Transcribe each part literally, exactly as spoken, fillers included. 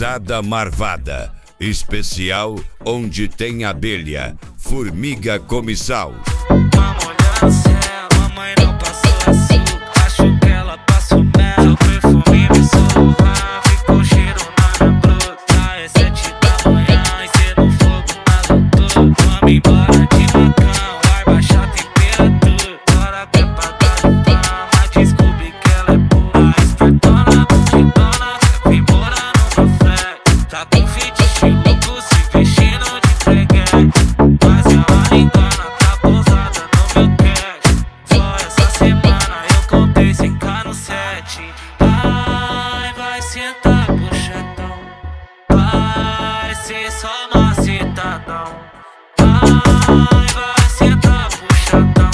Pisada marvada, especial onde tem abelha, formiga comissal. Vamos olhar no céu, mamãe não passou açúcar, acho que ela passou mel. Seu perfume me surra, ficou cheiro na minha bruta. É sete da manhã e cê no fogo nas alturas. Vamos embora de macão, vai baixar a temperatura. Bora que é pra dar de fama, descobri que ela é boa. Espertona, bandidona, vem morar no meu flat. Tá com fetiche louco, se vestindo de freguete. Mas ela me engana, tá pousada no meu cash. Só essa semana eu contei sem cá no sete. Ai, vai sentar puxadão, vai ser só macetadão. Ai, vai sentar puxadão,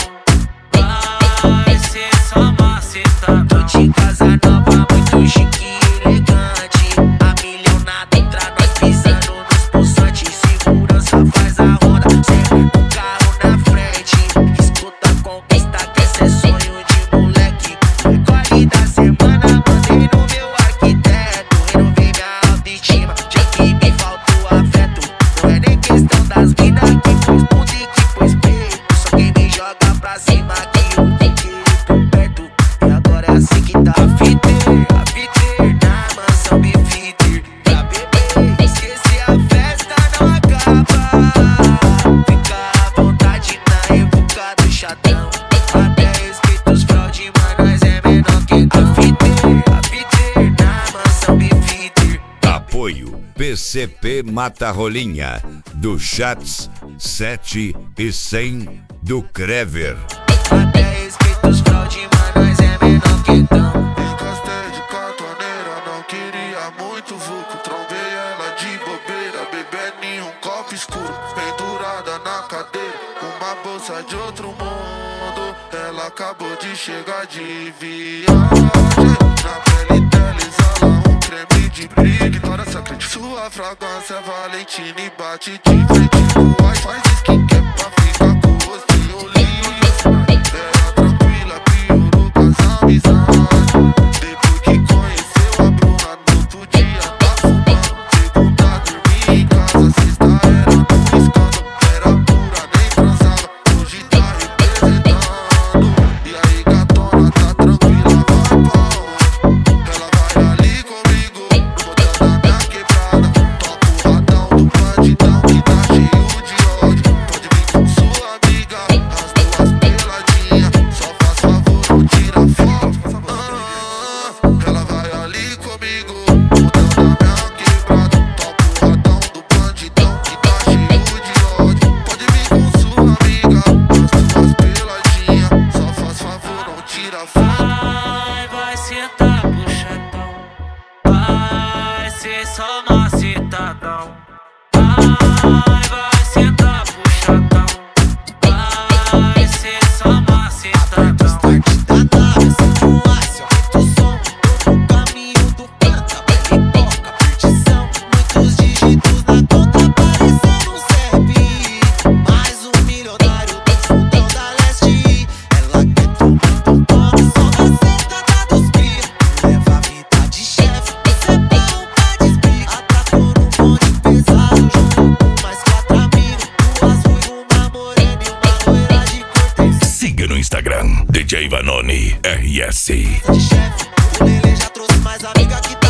vai ser só macetadão. Tô de casa nova, muito chique e elegante. A milionada entra nós pisando nos pulsantes. Segurança faz a roda, sempre com o carro na frente. Escuta a conquista que esse é sonho de moleque. Recolhe da semana, mandei no meu arquiteto. Renovei minha autoestima, já que me faltou afeto. Não é nem questão das minas que pôs bunda e que pôs peito. Só quem me joga pra cima que eu fiquei por perto. E agora é assim que tá a fita, a fita na mansão Bifiter. Pra beber, esquecer a festa não acaba. Fica à vontade na época do chatão. Até respeito os fraude, mas nós é menor que a fita, a fita na mansão Bifiter. Apoio P C P Mata Rolinha, do Chats sete e cem do Crever. Até respeito os fraude, mas nós é menor que tão. Encostei de catoneira, não queria muito vulco. Trombei ela de bobeira, bebendo em um copo escuro. Pendurada na cadeira, uma bolsa de outro mundo. Ela acabou de chegar de viagem. Na pele dela exala um creme de briga. Ignora essa crítica. Sua fragrância é Valentina e bate de frente com o ice. Faz skincare pra ficar com o rostinho liso. Era tranquila, piorou com as amizades. Depois que conheceu a Bruna, no outro dia tá fumando. Segunda dormia em casa, sexta era no escândalo. Era pura, nem transava, hoje tá representando. E aí gatona, tá tranquila, vai pra onde? Ela vai ali comigo, no motel da minha quebrada. Toca o radão do bandidão que tá cheio de ódio. Pode vir com sua amiga, as duas peladinhas. Só faz favor, não tira foto. Ah, ela vai ali comigo, no motel da minha quebrada. Toca o radão do bandidão que tá cheio de ódio. Pode vir com sua amiga, as duas peladinhas. Só faz favor, não tira foto. Ai, vai sentar puxadão, vai ser só macetadão. Ai, vai sentar puxadão, vai ser só macetadão. Start da nave, sente o aço, aumenta o som. Tô no caminho do planta, baile, boca, perdição. Muitos dígitos na conta, parecendo um C E P. Mais um milionário do fundão da leste. Ela quer tomar, então toma, só vai sentada dos cria. Leva a vida de chefe, você é bom pra desbriga. Atacou no bonde pesado, junto com mais quatro amigos. Duas ruivas, uma morena e uma loira de cortez. Siga no Instagram, D J Vanoni R S. De chefe, o Lele já trouxe mais amiga que tá